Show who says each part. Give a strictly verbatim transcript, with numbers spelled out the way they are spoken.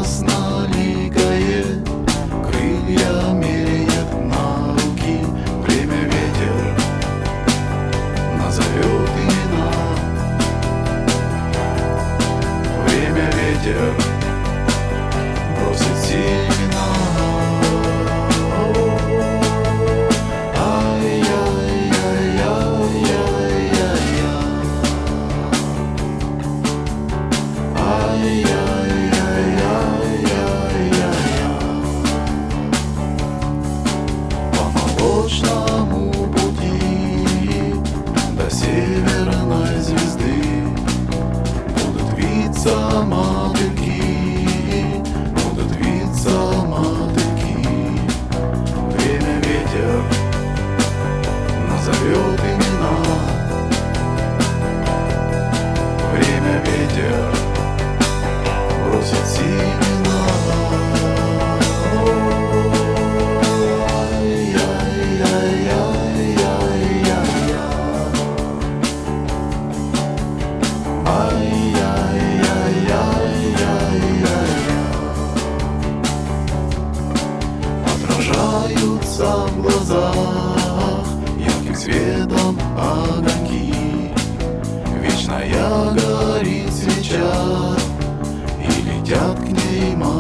Speaker 1: красноликое, крылья меряет на руки. Время ветер назовет имена. Время ветер бросит семена. Молочному пути до северной звезды будут виться мотыльки, будут виться мотыльки. Время ветер назовет имена. Время ветер бросит семена. Отражаются в глазах ярким светом огоньки. Вечная горит свеча, и летят к ней молодые.